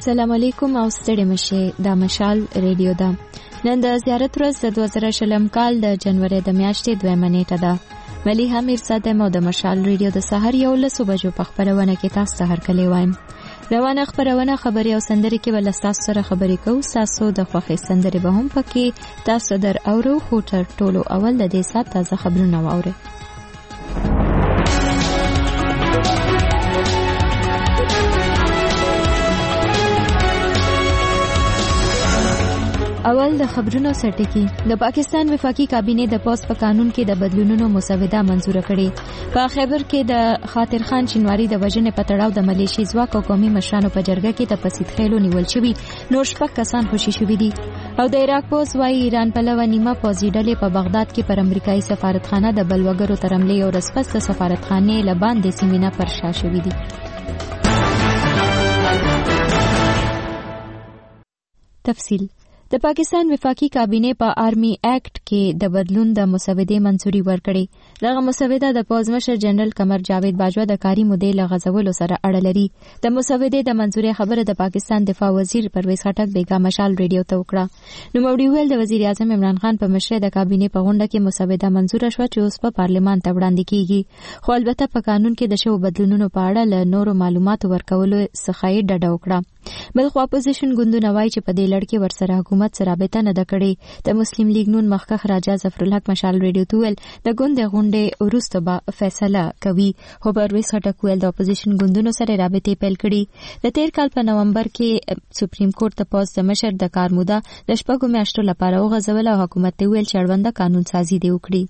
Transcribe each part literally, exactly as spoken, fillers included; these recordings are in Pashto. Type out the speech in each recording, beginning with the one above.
السلام علیکم او ستړي مشه د مشال ریډیو ده. نن د زیارت ورځ د دوه زره شلم کال د جنوري د میاشتې دویمه نیټه ده. مليحه میرزاده مو د مشال ریډیو د سحر یو لسو بجو په خبرونه کې تاسو ته هرکلی وایم. روانه خبرونه خبري او سندري کې ول تاسو سره خبري کوو. تاسو د خوخي سندري به هم پکې تاسو در اورو خو تر ټولو اول د دې سات تازه خبرونه واورئ. اول د خبرونو سرټکی. د پاکستان وفاقي کابینه د پوس په قانون کې د بدلونونو مسوده منزور کړې. په خیبر کې د خاطر خان شینواری د وژنې په تړاو د ملیشي ځواک او قومي مشرانو په جرګه کې د پسید خېلو نیول شوی. نور شپږ کسان خوشي شوي دي. او د عراق پوس وايي ایران په لو نیمه پوځي ډلې په بغداد کې پر امریکایي سفارتخانه د بلوګرو تر حملې او رسپس د سفارتخانه لباندې سیمینه پر شا شوي دي. تفصیل. د پاکستان وفاقي کابینه په آرمی اکټ کې د بدلون د مسودې منځوري ورکړې. دغه مسوده د پوز مشر جنرال قمر جاوید باجوا د کاری مودې لغځولو سره اړه لري. د مسودې د منځوري خبره د پاکستان دفاع وزیر پرویز خټک بیگا مشال ریډیو ته وکړه. نو موري ویل د وزیر اعظم عمران خان په مشرۍ د کابینه په غونډه کې مسوده منځوره شوه چې اوس په پارلمان ته وړاندې کیږي. خو البته په قانون کې د شو بدلونونو په اړه له نورو معلوماتو ورکولو څخه یې ډډه وکړه. بلخو اپوزیشن ګوندونه وایي چې په دې لړ کې ورسره حکومت سره رابطه نه ده کړې. د مسلم لیگ نون مخکښ راجا ظفرالحق مشال ریډیو ته ویل د ګوند غونډې وروسته به فیصله کوي. خو پرویز خټک ویل د اپوزیشن ګوندونو سره رابطې پیل کړي. د تیر کال په نومبر کې سپریم کورټ ته پوز د مشر د کار موده د شپږو میاشتو لپاره وغځول او حکومت ته ویل چې اړونده قانون سازي دی وکړي.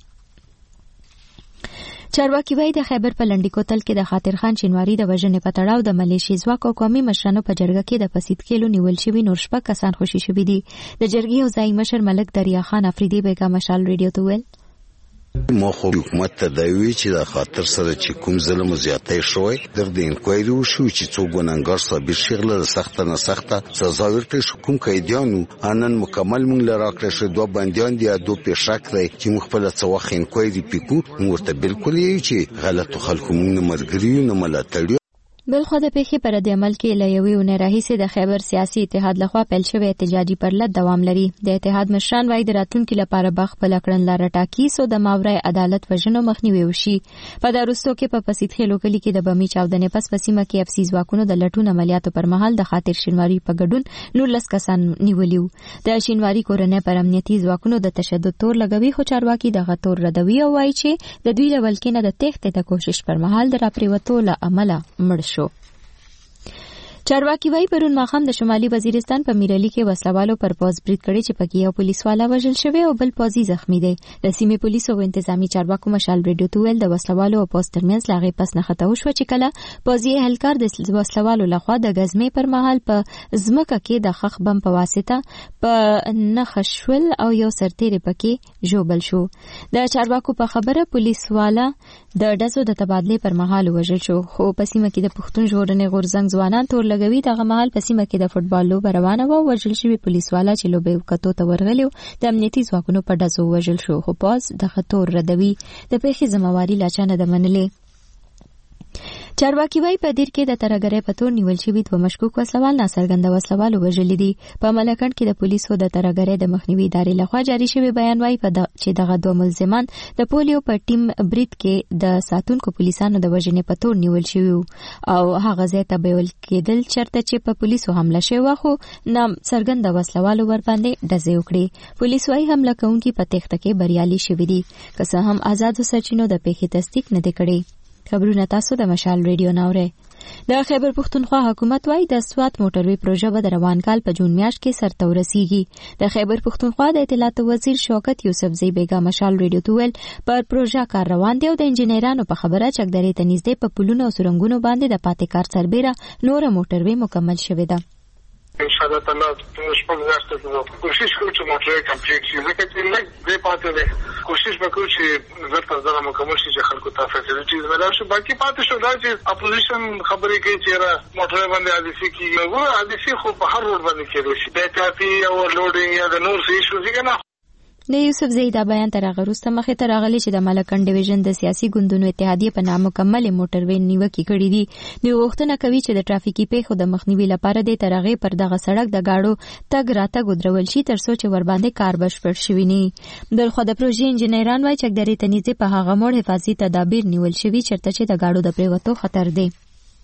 چارواکي وایي د خیبر په لنډی کوتل کې د خاطر خان شینواری د وژنې په تړاو د ملیشي ځواک او قومي مشرانو په جرګه کې د پسید خېلو نیول شوي. نور شپږ کسان خوشي شوي دي. د جرګې او ځایي مشر ملک دریا خان افریدي بیگا مشال ریډیو ته ویل ما خو حکومت ته دا وی چې د خاطر سره چې کوم ظلم زیاتې شوی د دې انکوایري وشو چې څو ګناګار ثابت شغله سخت نه سخته سزا ورکړي شو. کوم قیدیانو انن مکمل مونږ لراکړه شو. دوه بنديان دي دو پېښک دی چې مخ په لڅ وخت انکوایري پکو ورته بالکل یې چې غلط خلکو مونږ مرګري نه ملاتړي. بلخو د پیښې پر د عمل کې لایوي او نه راهیسه د خیبر سیاسي اتحاد لخوا پیل شوی احتجاجي پرلط دوام لري. د اتحاد مشران وايي د راتلونکو لپاره بخ په لکړن لار ټاکی سو د ماورای عدالت وژنو مخنیوي وشي. په دروستو کې په پسید خېلو کلی کې د بمی چاودنې پس پسیمه کې افسي ځواکونو د لټون عملیاتو پر مهال د خاطر شینواری په ګډون نولس کسان نیولیو. د شینواری کورنۍ پر امنیتي ځواکونو د تشدد تور لګوي. خو چارواکي د غتور ردوي او وايي چې د دوی لول کې نه د تخته د کوشش پر مهال د راپریوتو له عمله مړ شو. چارواکي وایي پرون ماخام د شمالي وزیرستان په میرالي کې وسلوالو پر پوز برید کړی چې پکې یو پولیس والا وژل شوی او بل پوزي زخمی دی. د سیمې پولیس او انتظامی چارواکو مشال ریډیو ته ویل د وسلوالو او پوز ترمنځ لاغې پس نه خطا وشو چې کله پوزي اهلکار د وسلوالو لخوا د غزمې پر مهال په ځمکه کې د خخ بم په واسطه په نخښول او یو سرتیری پکې جوبل شو. د چارواکو په خبره پولیس والا د ډزو د تبادله پر مهال وژل شو. خو په سیمه کې د پښتون ژغورنې غورځنګ ځوانان تور لګوي. دغه مهال په سیمه کې د فوټبال لوبه روانه و. وژل شوی پولیس والا چې لوبه کتو ته ورغلی د امنیتي ځواکونو په ډزو وژل شو. خو پاس د خطر ردوي د پیښې ذمہواری لا چانه د منلې. چارواکي وایي په دیر کې د ترګرې په تور نیول شوی دوه مشکوک وسلوال ناڅرګنده وسلوال وژل دي. په ملکند کې د پولیسو د ترګرې د مخنیوي ادارې لخوا جاری شوی بیان وایي چې دغه دوه ملزمان د پولیو په ټیم برید کې د ساتونکو پولیسانو د وژنې په تور نیول شوی او هغه ځای ته بیول کېدل چرته چې په پولیسو حمله شوی خو نام څرګنده وسلوال ور باندې ډزې وکړي. پولیس وایي حمله کوونکي په تخته کې بریالي شوي دي که څه هم آزادو سرچینو د پیښې تصدیق نه دی کړی. خبرونه تاسو د مشال ریډیو ناوره. د خیبر پښتونخوا حکومت وايي د سوات موټروي پروژه به د روان کال په جون میاشت کې سرته ورسیږي. د خیبر پښتونخوا د اطلاعات وزیر شوکت یوسفزئی بیگا مشال ریډیو ته ویل پر پروژه کار روان دی او د انجنیرانو په خبره چکدرې ته نږدې په پلونو او سرنګونو باندې د پاتې کار سربېره نور موټروي مکمل شوې ده. انشاءالله تعالی شپږ میاشتې کوشش کوو چې موټر کمپلیټ شي. ځکه چې لږ دې پاتې دی. کوشش وکړو چې زر تر زره مکمل شي چې خلکو ته فیسیلیټیز ملای شي. باقي پاتې شو دا چې اپوزیشن خبرې کوي چې را موټر باندې عادسي کیږي. نو عادسي خو په هر روډ باندې کېږي. د ټاپي او لوډینګ یا د نور څه شو ځکه نه د یوسف زیدا بیان تر هغه وروسته مخې ته راغلی چې د ملکن ډیویژن د سیاسي ګوندونو اتحادیه په نامکمل موټروي نیوکې کړې دي. دوی غوښتنه کوي چې د ټرافیکي پیښو د مخنیوي لپاره د تر هغې پر دغه سړک د گاډو تګ راتګ ودرول شي تر څو چې ورباندې کار بشپړ شوي نه. بلخو د پروژې انجنیران وایي چې اکثریت نږدې په هغه موړ حفاظتي تدابیر نیول شوي چېرته چې د گاډو د پریوتو خطر دی.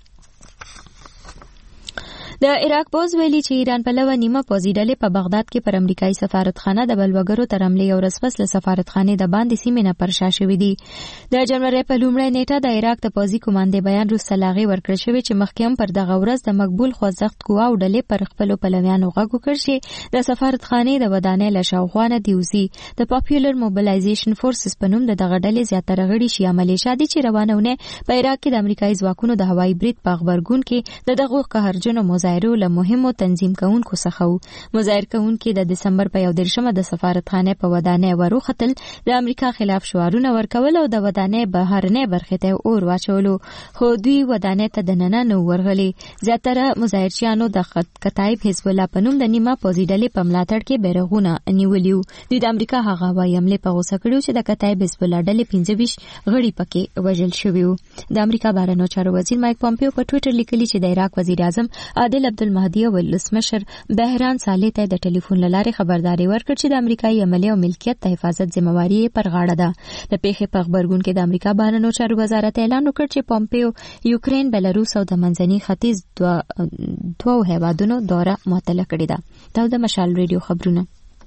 د عراق پوز ویلي چې ایران په لوه نیمه پوځي ډلې په بغداد کې پر امریکایي سفارتخانه د بلوګرو تر حملې یو ورځ پس له سفارتخانې د باندې سیمې نه پر شا شوي دي. د جنوري په لومړۍ نیټه د عراق د پوځي کمانډې بیان وروسته لاغې ورکړل شوې چې مخکې هم پر دغه ورځ د مقبول خوځښت قواو ډلې پر خپلو پلویانو غږ وکړ چې د سفارتخانې د ودانۍ له شاوخوا نه دي وځي. د پاپولر موبلایزیشن فورسز په نوم د دغه ډلې زیاتره غړي شیعه ملیشا دي چې روانه ونه په عراق کې د امریکایي ځواکونو د هوایي برید په غبرګون کې د دغو قهرجنو مظاهرو له مهمو تنظیم کوونکو څخه وو. مظاهر کوونکي د دسمبر په یو دېرشمه د سفارتخانې په ودانۍ وروختل، د امریکا خلاف شعارونه ورکول او د ودانۍ بهرنۍ برخې ته اور واچولو، خو دوی ودانۍ ته دننه نه ورغلي. زیاتره مظاهرچیانو د کتایب حزب الله په نوم د نیمه پوځي ډلې په ملاتړ کې بیرغونه نیولي وو. دوی د امریکا هغه هوایي حملې په غوسه کړي چې د کتایب حزب الله ډلې پنځه ویشت غړي پکې وژل شوي وو. د امریکا بهرنیو چارو وزیر مایک پومپیو په ټویټر لیکلي چې د عراق وزیر اعظم عادل عبدالمهدي او ولسمشر بهران صالح ته د ټلیفون له لارې خبرداري ورکړه چې د امریکایي عملې او ملکیت د حفاظت ذمہواري پر غاړه ده. د پیښې په خبرګون کې د امریکا بهرنیو چارو وزارت اعلان وکړ چې پومپیو یوکرين، بلاروس او د منځني ختیځ دوه دوه هیوادونو دوره معطله کړې ده. دا د مشال ریډیو خبرونه.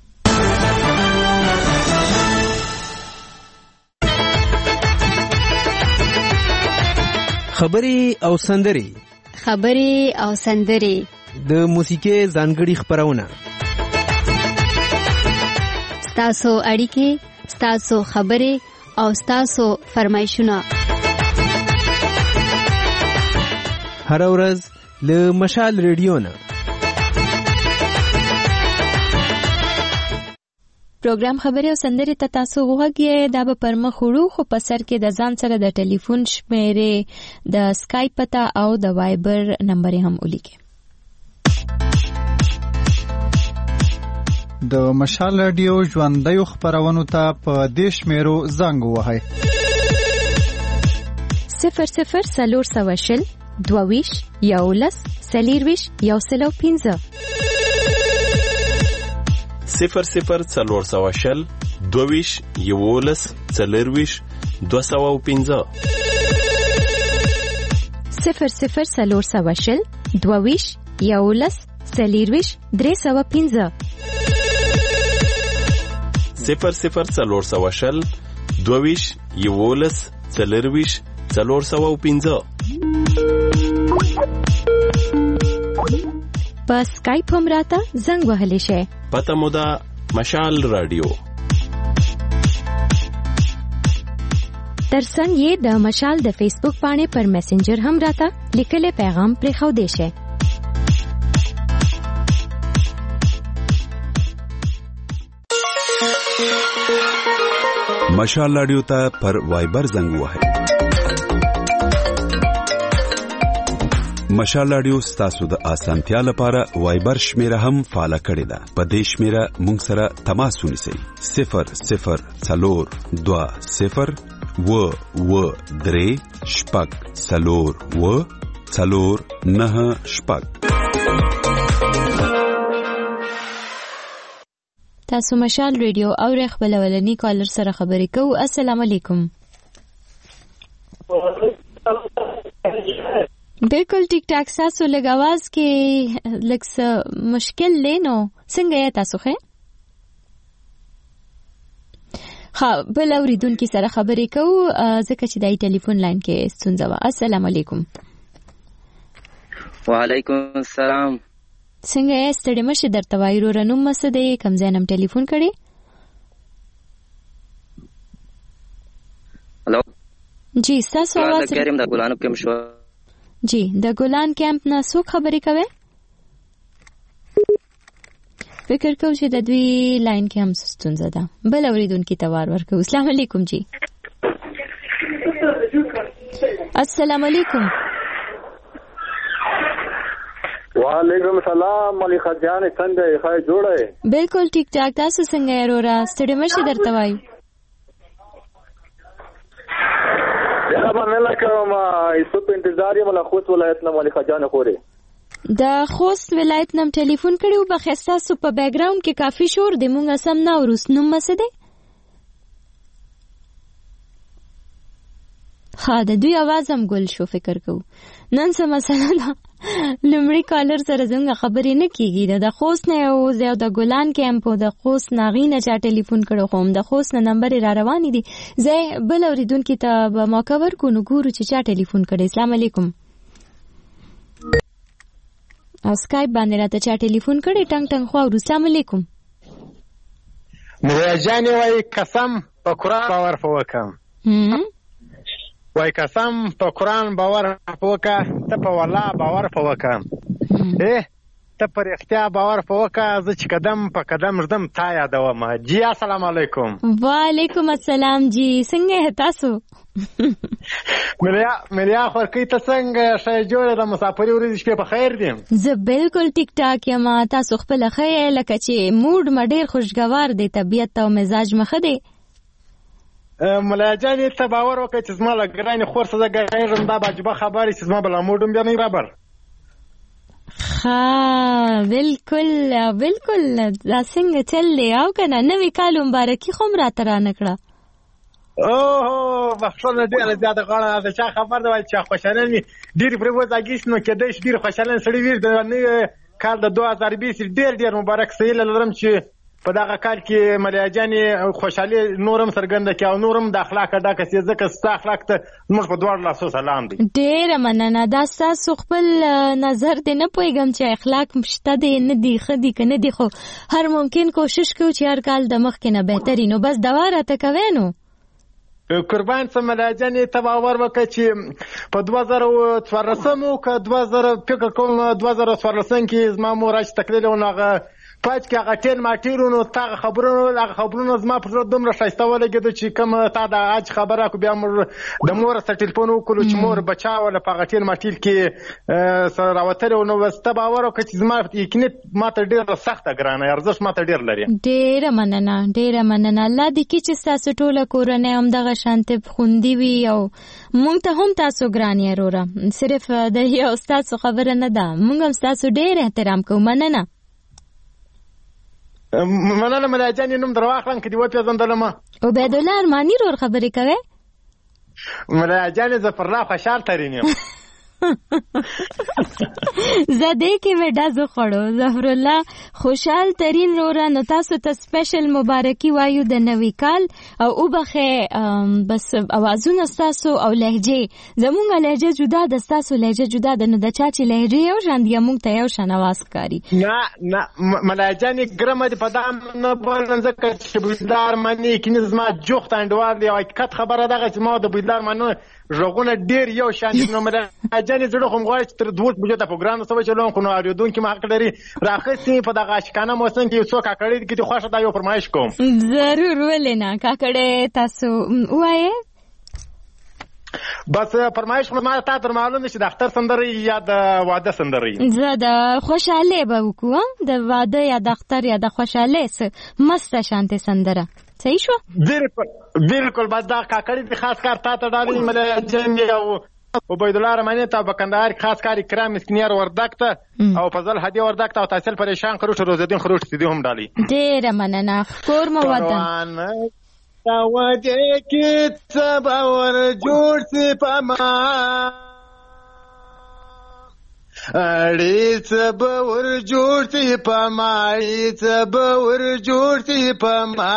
خبري او سندري خبري او سندري د موسیقي ځانګړي خبرونه، ستاسو اړیکې، ستاسو خبري او ستاسو فرمایشونه هر ورځ له مشال ریډیو نه. پروګرام خبري او سندري ته تاسو وګورئ. دا به پر مخ وړو، خو په سر کې د ځان سره د ټلیفون شمیرې، د سکایپ پته او د وایبر نمبر هم ولیکئ. د مشال رادیو ژوندۍ خبرونو ته په دې شمیرو زنګ ووهئ: صفر صفر څلور سوه شل دوه ویشت یولس څلېرویشت یو سل او پنځه، صفر صفر څلور سوه شل دوه ویشت یولس څلېرویشت دوه سوه او پنځه، صفر صفر څلور سوه شل دوه ویشت یولس څلېرویشت درې سوه پنځه، صفر صفر څلور سوه شل دوه ویشت یولس څلېرویشت څلور سوه او پنځه. په سکایپ هم راته زنګ وهلی شئ. پته مو ده مشال رادیو. ترڅنګ یې د مشال د فیسبوک پاڼې پر میسنجر هم راته لیکلی پیغام پرېښودی شئ. مشال رادیو ته پر وایبر زنګ وهئ. مشال رادیو ستاسو د اسانتیا لپاره وایبر شمیره هم فعال کړې ده. په دې شمیره مونږ سره تماس ونیسئ: صفر صفر څلور دوه صفر و و درې شپږ څلور و څلور نه شپږ. تاسو مشال ریډیو او خپل ولنی کالر سره خبرې کوو. السلام علیکم. بالکل ټیک ټاک. تاسو لږ आवाज کې لږ څه مشکل لینو څنګه یې تاسو ښه؟ ها بل اوریدونکو سره خبرې کوو ځکه چې دای ټلیفون لاین کې ستونزه و. السلام علیکم. وعلیکم السلام. څنګه یې؟ ستړي مشه درته وایو رنوم مسده کم ځانم ټلیفون کړي. هلو جی تاسو आवाज کریم د ګلانو کې مشو. جی د ګلان کیمپ نه څوک خبرې کوي؟ فکر کوم چې د دوی لاین کې هم ستونزه ده. بل اوریدونکو ته وار ورکوم. السلام علیکم جی. السلام علیکم. وعلیکم السلام ملکه جان څنګه یې ښه جوړه یې بالکل ټیک ټاک تاسو څنګه یې رورا ستړي مشي درته وایو یا مننه کوم ایسو په انتظار یم له خوست ولایت نه ملکه جان خورې د خوست ولایت نم ټلیفون کړو بخښتا سو په بیک گراوند کې کافي شور دی مونږ سم نه ورس نوم مسه دی ها د دوی आवाज هم ګل شو فکر کو نن څه مسله ده لمړی کالر سره څنګه خبرې نه کیږي د خوست نه او زه د ګلان کیمپ د خوست ناغینه چا ټلیفون کړو خو د خوست نه نمبر را روان دي زه بل اوریدونکو ته به موقع ورکو نو ګورو چې چا ټلیفون کړي السلام علیکم او سکایپ باندې راته چا ټلیفون کړي ټنګ ټنګ خو السلام علیکم مې جانې وای قسم په قرآن باور وکم وای قسم په قرآن باور وکا ته په والله باور وکم اه ته پر اختیا باور وکا زه چې قدم په قدم ژدم تا یادوم جی السلام علیکم وعلیکم السلام جی څنګه تاسو ملیا ملیا خو کی ته څنګه شای جوړه د مسافری ورځ شپه په خیر دي زه بالکل ټیک ټاک یم تاسو خپل خیر لکه چې موډ مډیر خوشگوار دی طبیعت او مزاج مخه دی ملیا جانې ته باور وکړه چې زما له ګرانې خور سره ګرانې دا باجبه خبرې چې زما بلا موډم بیا نه برابر ها بالکل بالکل دا څنګه چل دی او کنه نوې کال مبارکي خو راته را نکړه اوه بخښنه ډېره زیاته غواړم د چا خبر دی چې خوشحاله مې ډېرې پرې وځاګیس نو کېدای شي ډېر خوشحاله سړی وي د نوي کال د دوه هزار بیس ډېر ډېر مبارک سه هیله لرم چې په دغه کال کې ملیا جانې خوشحالي نورم څرګنده کړي او نورم د اخلاقه ډکه سي ځکه ستا اخلاق ته موږ په دواړو لاسو سلام دی ډېره مننه دا ستاسو خپل نظر دی نه پوهېږم چې اخلاق شته دی نه دي ښه دي که نه دي خو هر ممکن کوشش کوو چې هر کال د مخکې نه بهتري نو بس دوا راته کوی نو قربان څه ملیا جانې ته باور وکړه چې په دوه زره څوارلسم و که دوه زره فکر کوم دوه زره څوارلسم کې زما مور چې تکلیل و نو هغه پاج کې هغه ټین ماټیرونو تا خبرونو هغه خبرونو زما پر دومره ښایسته ولګېده چې کوم تا د اج خبره کو بیا موږ د مور سره ټلیفون وکړو چې مور بچاوله په هغه ټین ماټیل کې سره راوتلی نو بس ته باور وکړه چې زما یقیني ماته ډېره سخته ګرانه ارزښت ماته ډېر لري ډېره مننه ډېره مننه الله دې کړي چې ستاسو ټوله کورنۍ همدغه شانتې خوندي وي او موږ ته هم تاسو ګران یې وروره صرف د یو ستاسو خبره نه ده موږ هم ستاسو ډېر احترام کوو مننه مننه ملیا جانې نوم در واخلم که دې وپېژندلم عبیدالله ارماني رور خبرې کوې ملیا جانې ظفرالله خوشحال ترین یم زه دې کې مې ډزو خوړو ظفرالله خوشحال ترین روره نو تاسو ته سپیشل مبارکي وایو د نوي کال او وبخې بس اوازونه ستاسو او لهجې زمونږ لهجه جدا ده ستاسو لهجه جدا ده نو د چا چې لهجې یو شان دي موږ ته یو شان اواز ښکاري نه نه ملیا جانې ګرمه دې په دا نه بولم ځکه چې بویدله ارماني یقیني زما جوخت انډوار دی او حقیقت خبره دغه چې ما د بویدله ارماني غوږونه ډېر یو شان دي نو ملیا جانې زړه خو م غواړي چې تر دوه بجو ته پروګرام سوی چلوم خو نو اورېدونکي م حق لري راخیستې په دغه عاشقانه موسم کې یو څو کاکړۍ دي کې دې خوښه دا یو فرمایش کوم ضرور ولې نه کاکړۍ تاسو ووایئ بس فرمایش خو ما تا تر معلوم چې د اختر سندرې یا د واده سندرې زه د خوشحالۍ به وکړو د واده یا د اختر یا د خوشحالۍ څه مسته شانتې سندره صحیح شو بالکل بالکل بس دا کاکړۍ دې خاص کار تا ته ډالۍ ملیا جانې او عبیدالله ارماني ته په کندهار کې خاص کار اکرام مسکینیار وردک ته او فضل هدیه وردک ته او تحصیل پریشان خروش روزالدین خروش دې هم ډالۍ ډېره مننه کور مو وطن دا وجه کې څه باور جوړ سي په ما اړې څه باور جوړ سي په ما اړې څه باور جوړ سي په ما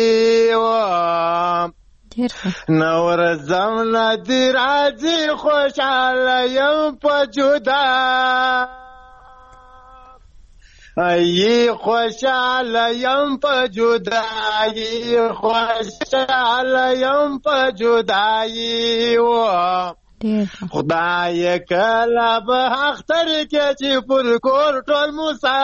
اړې نور زمنا دی راځي خوشحاله یم په جدا ای خوشحاله یم په جدایي خوشحاله یم په جدایي خدای کله به اختر کې چې پر کور ټول موسی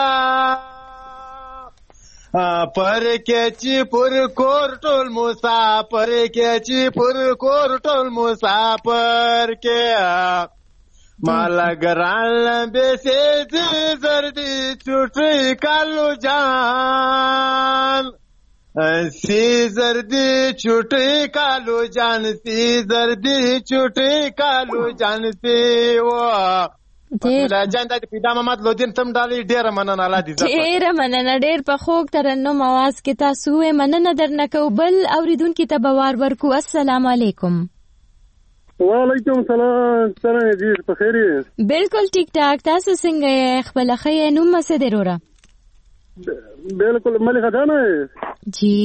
پر کې چې پر کور ټول مسافر کې چې پر کور ټول مسافر کې مالا گران بیسی زردی چوٹی کالو جان سی زردی چوٹی کالو جان سی زردی چوٹی کالو جان سی وا جان د پیدا محمد لودین تم ډالي ډیره مننه الله دې زړه ډیره مننه ډیر په خوږ ترنم आवाज کې تاسو یې مننه درنه کو بل اوریدونکو ته بوار ورکو. السلام علیکم. وعلیکم السلام. څنګه دې په خیر یې؟ بالکل ټیک ټاک. تاسو څنګه یې؟ خپل خیر نوم څه دی وروره؟ بالکل ملک جان جی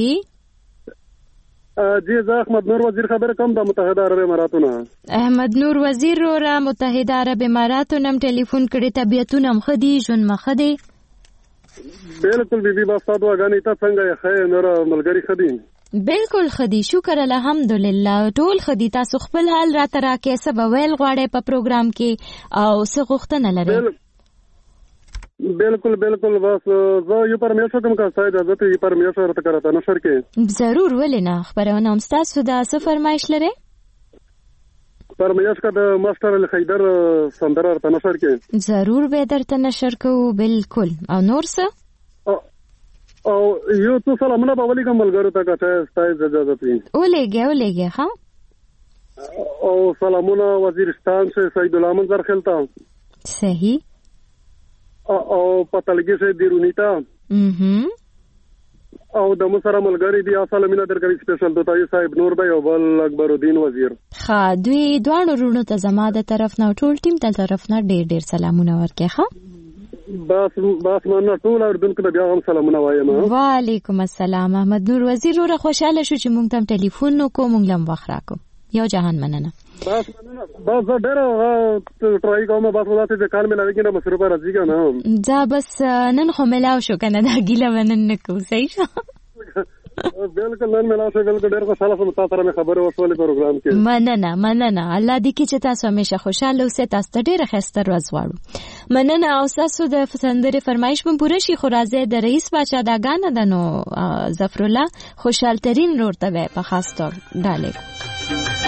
جی زه احمد نور وزیر خبر کوم د متحده عرب اماراتونو. احمد نور وزیر را متحده عرب اماراتونو ټلیفون کړی. طبيعتونه مخدي ژوند مخدي؟ بالکل بیبي با تاسو غانې ته څنګه یې خیر نور ملګری خدي؟ بالکل خدي شکر الحمدلله ټول خدي. تاسو خپل حال را ترا کې سبا ویل غواړي په پروګرام کې او څه غوښتنه لري؟ بالکل بالکل بس زه یو پرمیشن کوم کا ساید حضرت یو پرمیشن ته کرتا نشر کې ضرور ولنا خبرونه هم تاسو دا څه فرمایش لري؟ پرمیشن کا د ماستر الخیدر سندره ته نشر کې ضرور به درته نشر کوو. بالکل. او نور څه؟ او یو څه سلامونه په ولي کوم ملګرو ته کاته ستای اجازه پی ولېګه ولېګه ها او سلامونه وزیرستان سے سید الامن زرخلتا صحیح او پتلګي سے دیرونیتا mhm او د مسره ملګری دی سلامونه درکوي سپیشل دوتای صاحب نور بھائی او بل اکبر الدین وزیر. ها دوی دوه ورونو ته زما د طرف نه ټول ټیم ته طرف نه ډېر ډېر سلامونه ورکړي. ها بس بس مننه ټول اردن کې بیا هم سلامونه وایم. وعلیکم السلام. احمد نور وزیر ور خوشاله شو چې مونږ ته ټلیفون وکړو مونږ لم وخت راکو. یو جهان مننه. بس مننه بس ډېر ټرای کوم بس ولاته د کار مې لګی نه مصروف راځي کنه دا بس نن خو ملاو شو کنه دا ګیله ونن نکو صحیح شو. بالکل نن ملاو شو بالکل ډېر خوشاله سم تاسو سره خبرو وشولې پروګرام کې. مننه مننه الله دې کې چې تاسو همیشه خوشاله اوسئ. تاسو ته ډېر ښه ورځ غواړو. مننه. او تاسو د سندرې فرمایش مون پوره شي خو راځي د رئیس بچا دا غانه د نو ظفر الله خوشحال ترین ورته په خاص تور ډالې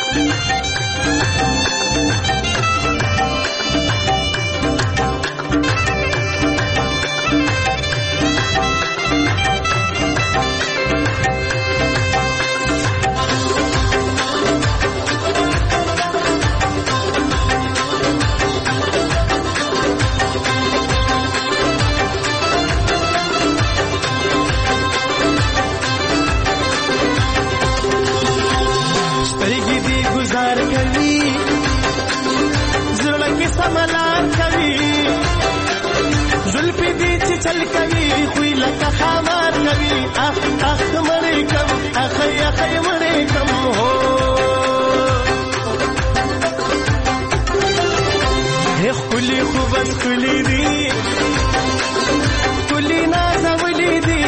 سملان کوي زلفي دي چې چل کوي خوې لکه خمار کوي اخ اخ مړې کم اخ اخ مړې کم هو هیڅ کلی خو بس کلی دي کلی ناز ولې دي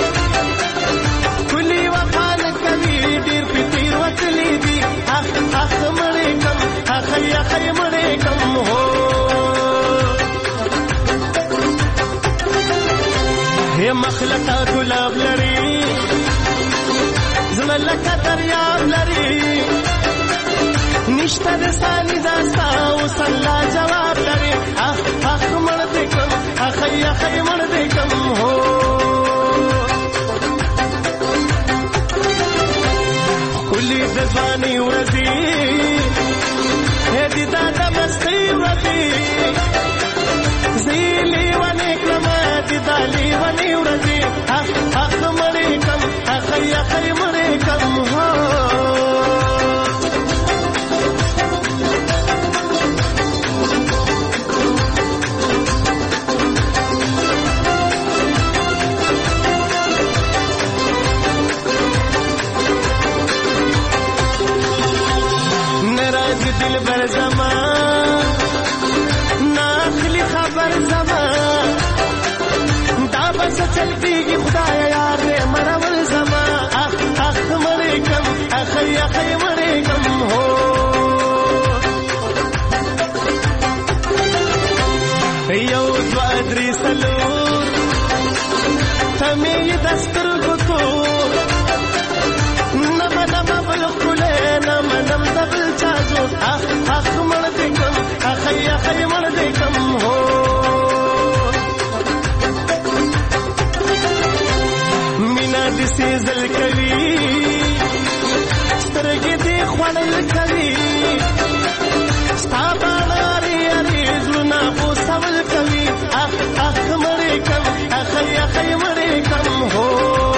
کلی وفان کوي ډېر پتیر وکلی دي اخ اخ مړې کم اخ اخ مړې کم هو هي مخلقه ګلاب لري زړه لکه دریاب لري نشته د سالي داستا او سلا جواب لري اخ اخ مړ دې کم اخ اخ مړ دې کم هو کلی د ځواني ورځي هدي دا د مستی ورځي زیلی ونی کلمه دی دالی ونی ورځي اخ اخ مړې کم اخ اخ مړې کم هو نراج دل بر زمان ناخلی خبر زمان دا بس چلتیگی خدای یار رے مرول زمان اخ اخ مړې کم اخ اخ مړې کم هو یو دو ادری سلور تمی دستر گتو نم نم بل کله نم نم دبل چازو اخ اخ مړ دې کم اخ اخی مړ دې کم هو مینا دې سیزل کوي سترګې دې خوړل کوي ستا باندې اړې زړونه په سوال کوي اخ اخ مړ کم اخی اخی مړ کم هو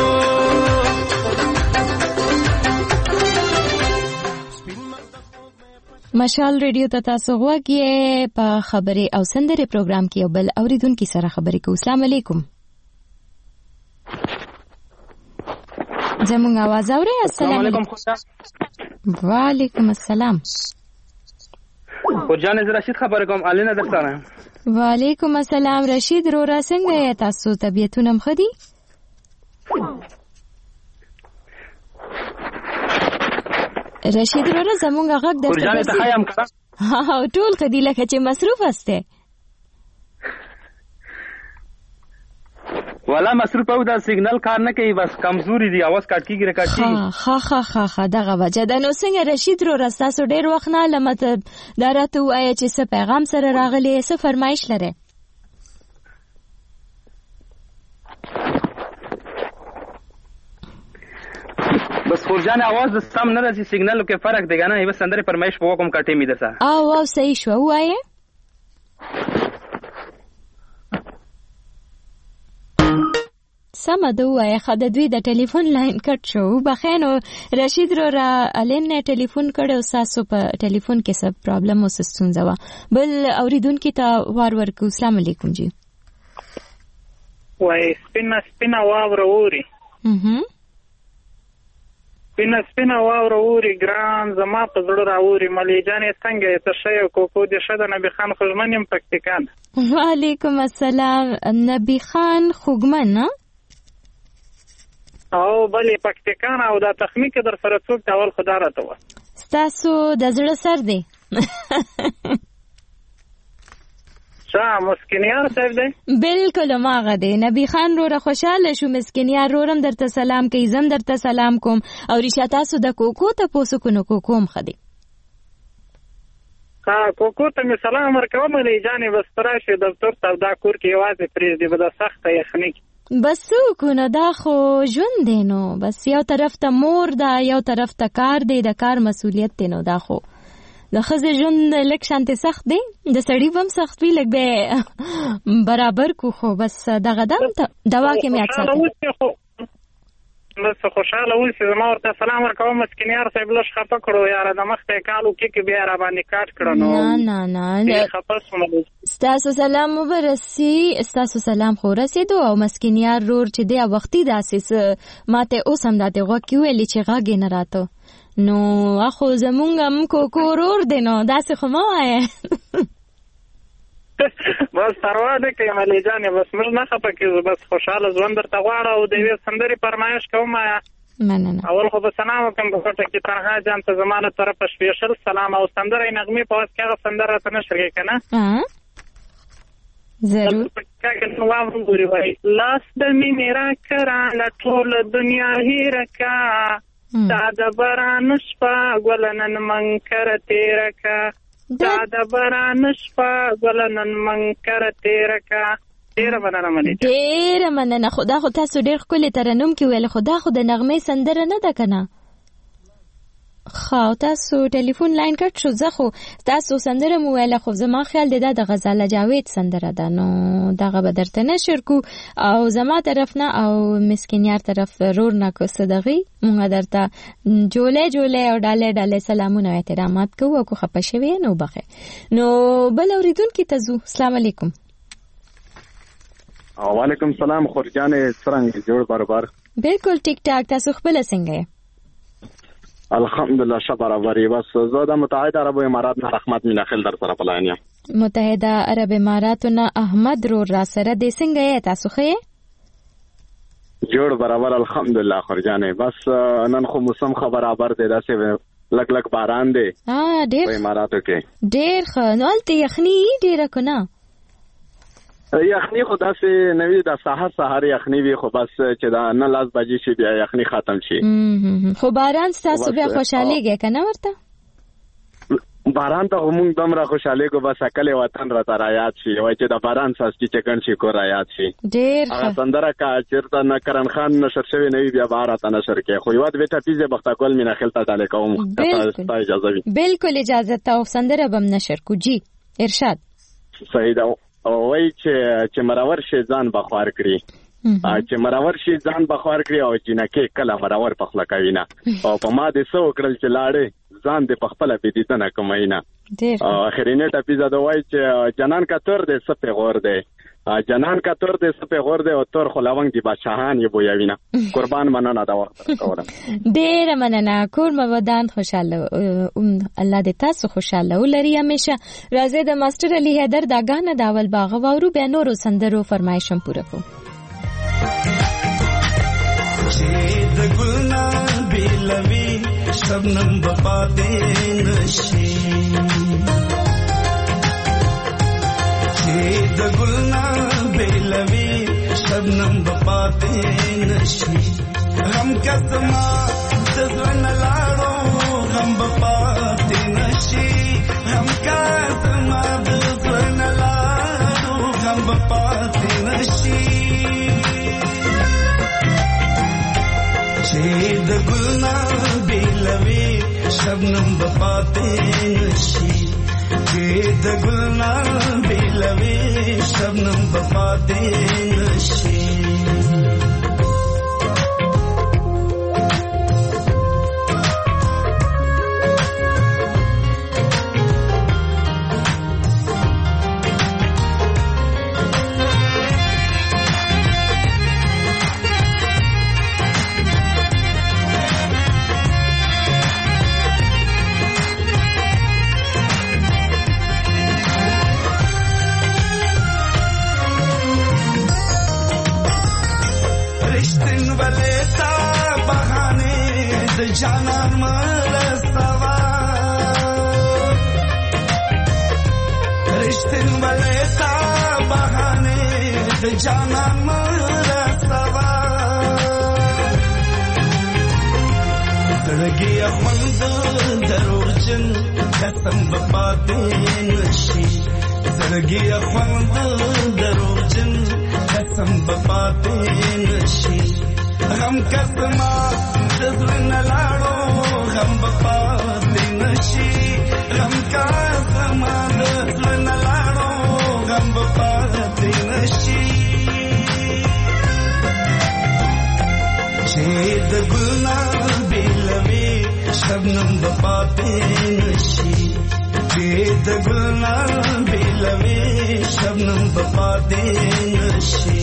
مشال ریډیو ته تاسو غوږی په خبري او سندري پروګرام کې یو بل اوریدونکو سره خبرې کوو. السلام علیکم. زموږ आवाज اورئ؟ السلام علیکم. وعلیکم السلام. خورجان از رشید خبر کوم. الینا درته. وعلیکم السلام رشید رو را څنګه یې تاسو؟ طبيعتونه مخ دي؟ رشید رو زمونږ غږ د خورجان ته خایم کړه. ها ټول خدي لکه چې مصروف استه. والا مصروف او دا سیګنل کار نه کوي بس کمزوري دي اواز کټ کیږي کټ کیږي. ها ها ها ها دغه وجه د نو څنګه رشید رو راستاسو ډیر وخت نه لمت درته وایي چې څه پیغام سره راغلی څه فرمایش لري. بس خورجان आवाज د سم نه راځي سیګنالو کې فرق دی کنه بس اندر فرمایش په کوم کټې می ده او او صحیح شو وایي سم ده وایي خد دوی د ټلیفون لاین کټ شو بخینو رشید رو را الین ټلیفون کړو ساسو په ټلیفون کې څه پرابلم وسستونځه وا بل اوریدونکو ته وار ورکو. السلام علیکم جی. وای سپینا سپینا واور اوري اها سپینا سپینا واور اوري ګران زما په زړه راوري ملي جانې څنګه ته شې کوکو د شد نبی خان خوږمنیم پکتیکان. وعلیکم السلام نبی خان خوږمن او بلې پکتیکان او دا تخنیک در سره څوک اول خدا راته و تاسو د زړه سر دی شا مسکینیار صاحب دی بالکل ماغه دی نبی خان رو را خوشاله شو مسکینیار رورم درته سلام کوي زم درته سلام کوم او ریشا تاسو د کوکو ته پوسو کو کوم خدي ها کوکو ته می سلام ورکوم ملي جانې بس تراشه دفتر ته دا کور کې یوازې پریز دی بده سخت یخنی بس کو نه دا خو ژوند دی نو بس یو طرف ته مور دا یو طرف ته کار دی د کار مسؤلیت دی نو دا خو د خزه ژوند لک شانته سخت دی د سړی هم سخت وی لګ به برابر کو خو بس دغه دم دوا کې مې اڅه بس خوشاله ول چې زما ورته سلام ورکوم مسکینیار صاحب لږ خپه کړو یار د مخته کالو کې کې بیا را باندې کاټ کړو نو نه نه نه خپه سم ستاسو سلام وبرسي ستاسو سلام خو رسیدو او مسکینیار رور چې دی وختي داسې ماته اوس هم دته غوږ ویلې چې غاګ نه راته نو اخو زمونږ هم کوکو رور دی نو داسې خو ما وایې بس پروا نه کوي ملي جانې بس موږ نه خپه کېږو بس خوشحاله ژوند درته غواړه او د یوې سندرې فرمایش کوم مننه اول خو به سلام وکړم په کوټه کې تنها جان ته زما له طرفه سپیشل سلام او سندرې نغمې په واسطه هغه سندره راته نشر کوي که نه ضرور لاس د مینې راکړه له ټوله دنیا هیره کا دا د باران شپه ګله نن منکره تېره کا دا د باران شپه ګله نن منکره تېره کا ډېره مننه ملي ډېره مننه خدا خو تاسو ډېر ښکلې ترنم کې ویل خدا خو د نغمې سندره نه ده که نه خو تاسو ټلیفون لاین کټ شو زه خو تاسو سندره مو ویله خو زما خیال دی دا د غزاله جاوید سندره ده نو دغه به درته نشر کو او زما طرف نه او مسکینیار طرف رور نه کو صدقې مونږ درته جوړې جوړې او ډالې ډالې سلامونه او احترامات کوو او کو خپه شوي نو بخې نو بل اوریدونکو ته زو السلام علیکم. وعلیکم السلام خورجانې څرنګه جوړ برابر بالکل ټیک ټاک تاسو خپل څنګه الحمدلله شه برابرې بس زه د متحده عرب امارات نه رحمت مینا خل در سره پلاین یم متحده عرب اماراتونه احمد رو را سره د څنګه یې تاسو خې جوړ برابر الحمدلله خورجانې بس نن خو موسم خبر برابر دی داسې لک لک باران دی ها ډېر په اماراتو کې ډېر خنالته یخنی ډېر کنه یخنی خو داسې نوی د سحر سحر یخنی وي خو بس چې دا نه لاس بجې شي بیا یخنی ختم شي خو باران ستاسو بیا خوشحاليږي کنه ورته باران ته موږ دومره خوشاله کو بس اکل وطن را تر یاد شي وای چې د باران ساس کی چکن شي کو را یاد شي ډیر هغه سندره کا چیرته نکرن خان نشر شوی نه بیا بار ته نشر کې خو یو د بیٹا پیزه بختکول مینا خلتا ډاله کوم تاسو اجازه وي بالکل اجازه ته سندره بم نشر کو جی ارشاد صحیح دا وای چې چې مرور شي ځان بخوار کړی چې مرور شي ځان بخوار کړی او جنکه کله مرور پخلا کوي نه او په ما دې سو کړل چې لاړې ځان دې پخپله بيدیته نه کماینا او اخرینه ټاپیزه دوای چې جنان کا تور دې سپه غور دې جنان کا تور دې سپه غور دې او تور خلاونګ دې بادشاہان یې بویاوینا قربان مننه دا وخت کوم ډیر مننه کور مودان خوشاله الله دې تاسو خوشاله ولري همیشه راځي د ماستر علي حیدر دا غانه داول باغ وورو به نورو سندرو فرمایشم پوره کو چې د ګلنا بیلوي شبنم بپاتې نشي چې د ګلنا بیلوي شبنم بپاتې نشي غم کسما ځوان لاړو غم بپاتې نشي غم کسما ځوان لاړو غم بپاتې نشي چې د ګلنا بیلوي شبنم بپاتې نشي چې د ګلنا بیلوي شبنم بپاتې نشي جانان مرستوا رشتن ولتا بہانے د جانان مرستوا زړګي خوند دروژن قسم بپاتې نشي زړګي خوند دروژن قسم بپاتې نشي غم کسما ځوان لاړو غم بپاتې نشي غم کسما ځوان لاړو غم بپاتې نشي چې د ګلنا بیلوي شبنم بپاتې نشي چې د ګلنا بیلوي شبنم بپاتې نشي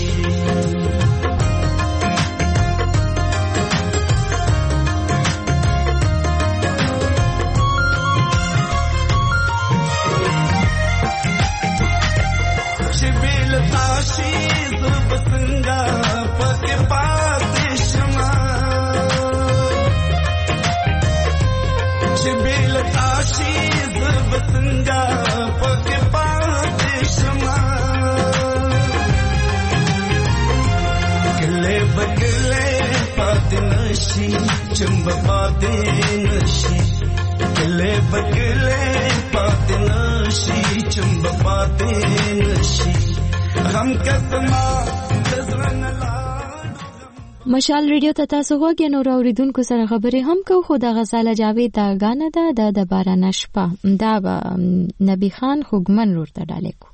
चंब पाते नशी किले बकले पाते नशी चंब पाते नशी हम कसमा مشال ریډیو ته تاسو غوږی نو اوریدونکو سره خبرې هم کو خو د غزاله جاوید دا غانه ده د باران شپه دا به نبی خان خوګمن ورته ډالې کو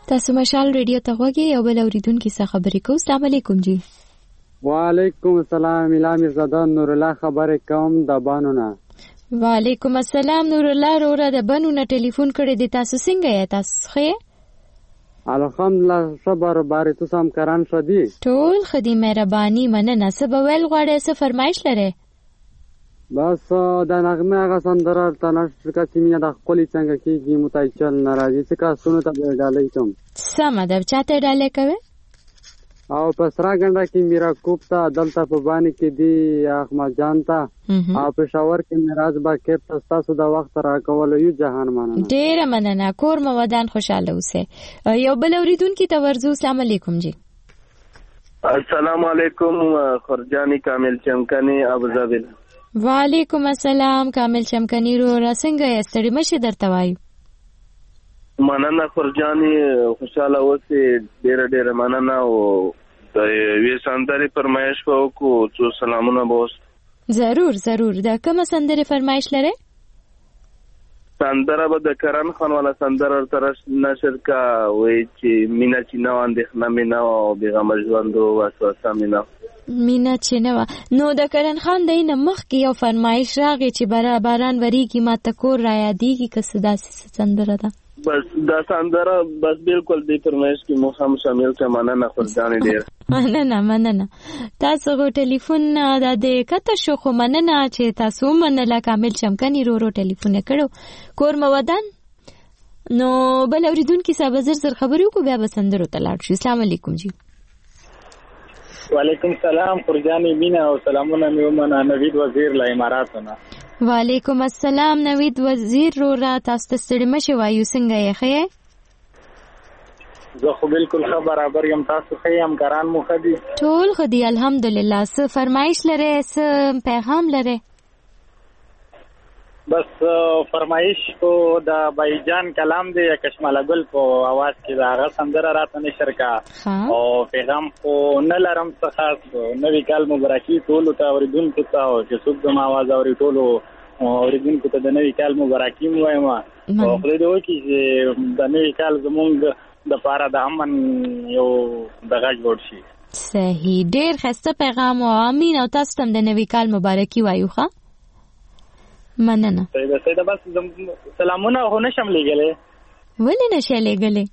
تاسو مشال ریډیو ته غوږی یو بل اوریدونکو څخه خبرې کوو. السلام علیکم جی. وعلیکم السلام. اعلان زدان نور الله خبرې کوم د بانونه. وعلیکم السلام نور الله روره د بانونه ټلیفون کړی دی. تاسو څنګه یې؟ تاسو ښه؟ الحمدلله صبر بارې تو سم کران شدي. ټول خدي مهرباني مننه. څه به ویل غواړئ؟ څه فرمایش لرئ؟ بس د نغمه هغه سندره تنش چې مینه د خپل څنګه کېږي متایچل ناراضي څه کا سونو ته ډالۍ کوم. سم ده. چاته ډالۍ کوي؟ او په سرا ګنده کې میرا کوپتا دلته په باندې کې دی احمد جان ته او په شاور کې میراز با کې تاسو د وخت را کول یو جهان مننه. ډیر مننه. کور مو ودان خوشاله اوسه. یو بل اوریدونکو ته ورزو. السلام علیکم جی. السلام علیکم خرجانی کامل چمکنی ابوظبی. وعلیکم السلام کامل چمکنی رو را څنګه یې؟ ستړي مشه درته وایو. مننه خرجانی خوشاله اوسه. ډیر ډیر مننه. او د وی سندري فرمایش وکړو څو سلامونه بوس. ضرور ضرور. د کومه سندري فرمایش لرئ؟ سندره به د کرن خان والا سندره ترش نشر کا وای چې مینا چې نو اندېښنه مینا او بیغم ژوند او وسوسه مینا مینا چې نو. نو د کرن خان دینه مخ کې یو فرمایش راغی چې برا باران وریږي ما ته کور را یادېږي که څه داسې سندره ده. بس دا سندره بس بالکل دې فرمایش کې مو هم شامل کړه. مننه خدای ډیر مننه مننه. تاسو غو ټلیفون د دې کته شو خو مننه چې تاسو مننه کامل چمکنی رو رو ټلیفون کړو. کور مو ودان. نو بل اوریدونکو صاحب زر زر خبرو کو بیا بسندرو ته لاړ شو. السلام علیکم جی. وعلیکم السلام قرجانی مینا او سلامونه میومنه نوید وزیر لا اماراتونه. وعلیکم السلام نوید وزیر رو را تاسو ته ستړي مشه وایو. څنګه یې ښه؟ زه خو بالکل ښه برابر یم. تاسو ښه یم؟ کاران مو ښه دي؟ ټول ښه دي الحمدلله. څه فرمایش لرئ؟ څه پیغام لرئ؟ بس فرمایش کو د بایجان کلام دی کشماله ګل په आवाज کې دا هغه سندره راته نشر کا او پیغام کو نه لرم څه خاص نوی کال مبارکي ټول ته اوریدونکو ته او چې څوک د आवाज اوري ټول اوریدونکو ته د نوی کال مبارکي وایم. او خدای دې وکړي چې د نوی کال زمونږ د پاره د امن یو دغه جوړ شي. صحیح. ډیر خسته پیغام او امین. او تاسو ته د نوی کال مبارکي وایو. ښه مننه. سیده سیده بس سلامونه هو نشم لګلې. ولې نشه لګلې؟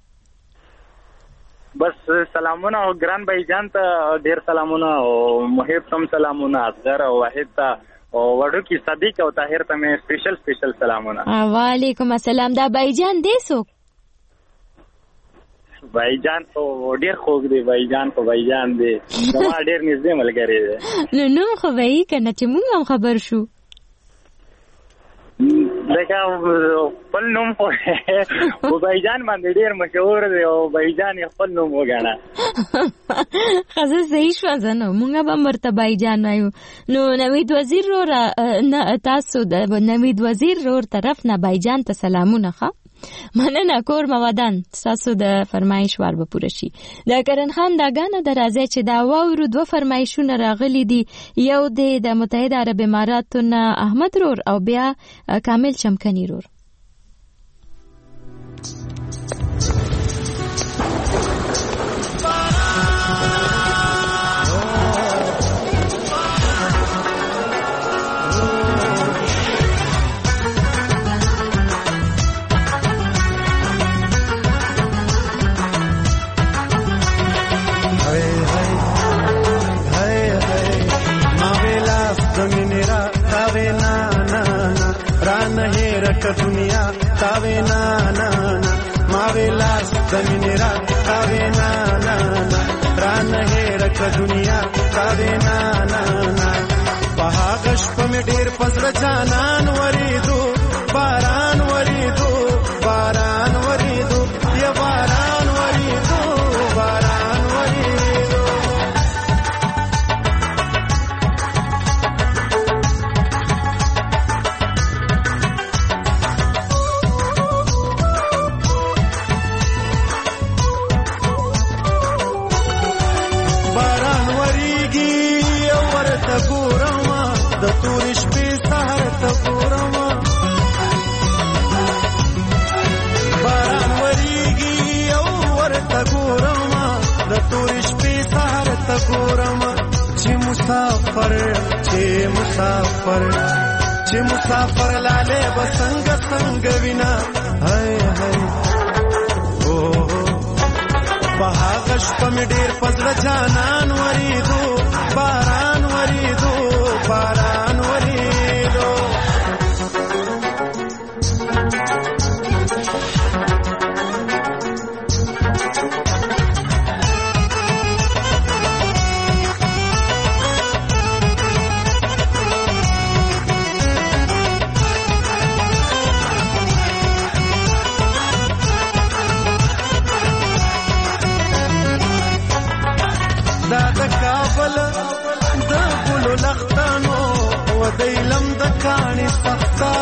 بس سلامونه او ګران بای جان ته ډیر سلامونه او محب تم سلامونه اصغر او واحد ته او وړو کې صدیق او طاهر ته مې سپیشل سپیشل سلامونه. وعلیکم السلام. دا بای جان دې سو بای جان او ډیر خوږ دی. بای جان په بای جان دی نو ډیر نږدې ملګری دی. نو نو خو وای کنه چې موږ هم خبر شو. لکه خپل نوم خو بایجان باندې ډیر مشهور دی او بایجان خپل نوم وګاڼه. خزه صحیح شو زنه مونږ به مرته بایجان وایو. نو نوید وزیر رو را تاسو د نوید وزیر رو طرف نه بایجان ته سلامونه. ښه مننه. کور مودان. تاسو د فرمایش ور به پوره شي. د کرن خان دا غانه درازه چې دا واورو دوه فرمایشونه راغلي دي. یو د متحده عرب اماراتو نه احمد رور او بیا کامل چمکنی رور. दुनिया तावे ना ना ना मावेला जमीन रा तावे ना ना ना रान है रख दुनिया तावे ना ना ना बहागश पे ढेर पजर जानन वरीदो बारान वरीदो बारान वरीदो ये बारान वरीदो बारान वरीदो ګورم د تورش په سهار ته مسافر چې مسافر لاله بسنګ څنګ وینا هاي هاي او په هغه شپه مې ډېر پزړه جانان وریدو باران وریدو باران وریدو دا د کابل د ګلو لختانو و دیلم د کاڼي سخته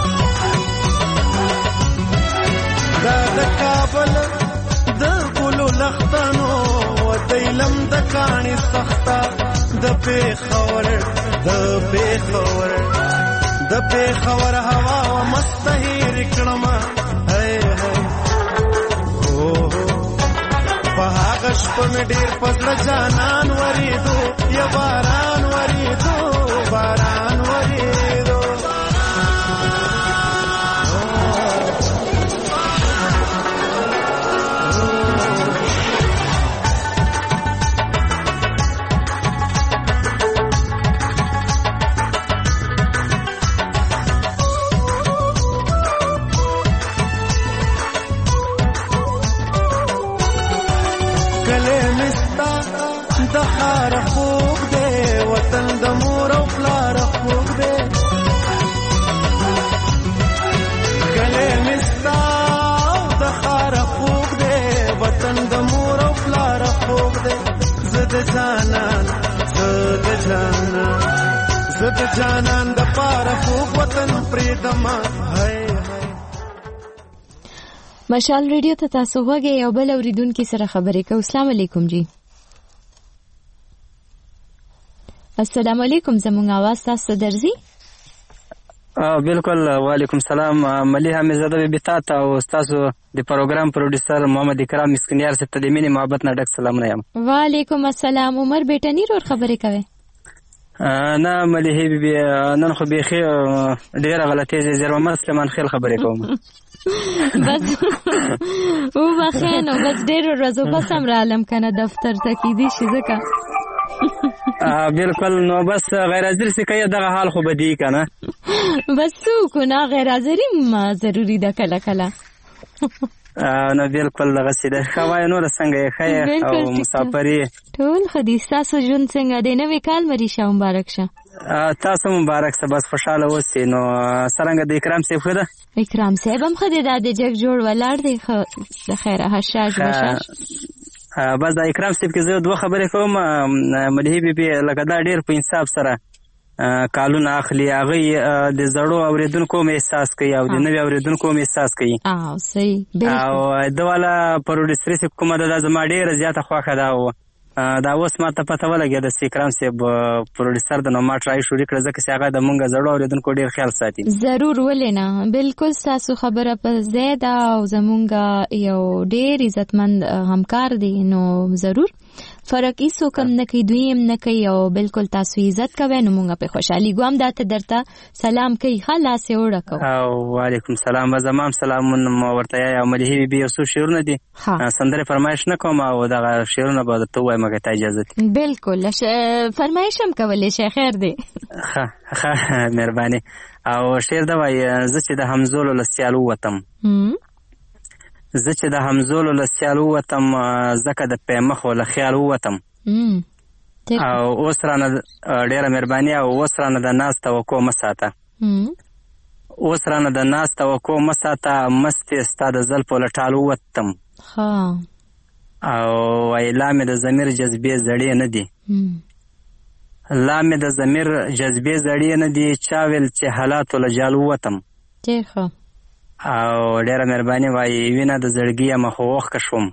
دا د کابل د ګلو لختانو و دیلم د کاڼي سخته د پیښور د پیښور د پیښور هوا و مستهیر کړم هی هی او په هغه شپه مې ډېر په زړه جانان وریدو یا باران وریدو باران وریدو د خار خوب دے وطن د مور او پلار خوب دے گلے مستا د خار خوب دے وطن د مور او پلار خوب دے زد جانان زد جانان زد جانان د پار خوب وطن پریدما هاي مشال ریډیو ته تاسو وګورئ یو بل اوریدونکو سره خبرې کوو. السلام علیکم جی. السلام علیکم زمونږ आवाज تاسو درځي؟ بالکل وعلیکم السلام. ملي حمیدزاده بي تا ته او تاسو د پروګرام پروډوسر محمد اکرام مسکینیار سے تدمینی محبت نه ډک سلامونه یم. وعلیکم السلام. عمر بیٹنی رور خبرې کوي؟ نه ملي بي نن خو بيخي ډیره غلطه دي زیرو مسلمان خیل خبرې کوم. بس او بخینو بس ډیر ورځو بس هم رالم کنه دفتر ته کې دي شي ځکه بالکل نو بس غیر حاضر سي کوي دغه حال خو بدی کنه بس کو نه غیر حاضری ما ضروری ده کله کله نو بالکل دغه سي ده خوای نور څنګه خیر او مسافری ټول خدي تاسو جون څنګه دی نوې کال مری شه مبارک شه. تاسو مبارک شه بس خوشاله اوسئ. نو څنګه د اکرام صاحب خده اکرام صاحب هم خده د جګ جوړ ولاړ دی خو د خیره هشاج وشاش بس د اکرام صاحب کې زه دوه خبرې کوم. ملي بي لکه دا ډیر په انصاف سره کالونه اخلي هغه د زړو اوریدونکو مې احساس کوي او د نوې اوریدونکو مې احساس کوي. اه صحیح بالکل. او دواله پروډوسر صاحب کومه ده زما ډیره زیاته خوښه ده او دا اوس ما ته پته ولګي د اکرام صاحب پروډوسر د نو ما ټرای شروع کړ ځکه چې هغه د مونږ زړو اوریدونکو ډیر خیال ساتي. ضرور ولې نه بالکل تاسو خبره په زیاده او زمونږ یو ډیر عزتمند همکار دی نو ضرور فرق ایسو کم نه کوي دویم نه کوي او بالکل تاسو عزت کوئ نو مونږ په خوشحالي ګوام داته درته سلام کوي خلاص وړه کو. او وعلیکم السلام و زمام سلامونه ورته یا ملي بي اوسو شعرونه دي سندره فرمایش نه کوم او دغه شعرونه به ته وای مګه ته اجازه دي. بالکل فرمایش هم کولای شي خیر دی. ها ها مهرباني. او شعر دا وای زه چې د حمزولو لسیالو وتم زه چې د حمزولو لسیالو وتم زکه د پیمخ ول خیال وتم او اوس رانه ډیره مهرباني او اوس رانه د ناس توقع مساته اوس رانه د ناس توقع مساته مست استاد زلف ولټالو وتم ها او ویلا مې د ضمیر جذبې زړې نه دي لا مې د ضمیر جذبې زړې نه دي چا ویل چې حالات ولجالو وتم. ټیخه او ډیره مهرباني وایي وینه د زړګي مخ وخ کشوم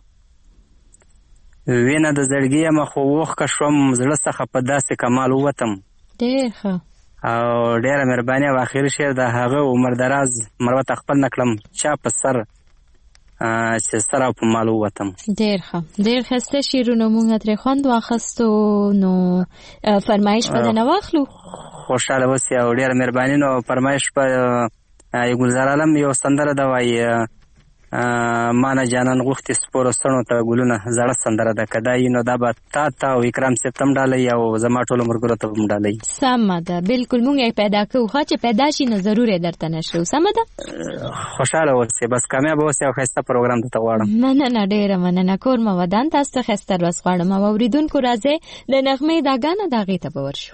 وینه د زړګي مخ وخ کشوم زړه څخه په داسې کمال وتم. ډیره او ډیره مهرباني او اخر شعر د هغه عمر دراز مروت خپل نکلم چا په سر چې سره په مالو وتم. ډیر ښه ډیر ښه شعرونه مونږ ترې خوند واخستو نو فرمایش په نه واخلو. خوشاله اوسئ او ډېره مهرباني. نو فرمایش په ګلزار عالم یو سندره ده وایي مانه جانان غوښتې سپورو ستڼو ته ګلونه زړه سندره ده. که دا وي نو دا به تا ته او اکرام صاحب ته هم ډالۍ او زما ټولو ملګرو ته هم ډالۍ. سمه ده، بلکل موږ یې پیدا کوو، ښه چې پیدا شي نو ضرور یې درته نشرو. سمه ده، خوشحاله اوسئ، بس کامیاب اوسئ او ښایسته پروګرام درته غواړم. مننه، ډېره مننه. کور مو ودان، تاسو ته ښایسته ورځ غواړم. او اورېدونکو راځئ د نغمې دا ګانه د هغې ته به ورشو.